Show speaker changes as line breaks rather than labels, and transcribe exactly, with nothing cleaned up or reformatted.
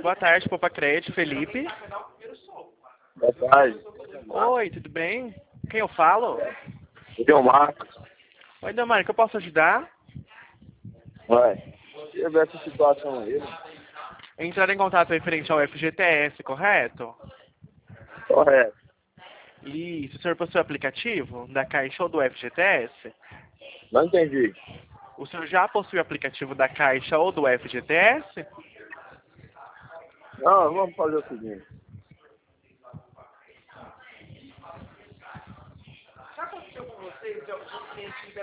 Boa tarde, Poupa Crédito, Felipe.
Boa tarde.
Oi, tudo bem? Quem eu falo?
Aqui é o Marcos.
Oi, Delmar, que eu posso ajudar?
Ué, eu ver essa situação aí.
Entrar em contato referente ao F G T S, correto?
Correto.
Isso, o senhor possui o aplicativo da Caixa ou do F G T S?
Não entendi.
O senhor já possui o aplicativo da Caixa ou do F G T S?
Não, vamos fazer o seguinte.
Já aconteceu com vocês de algum cliente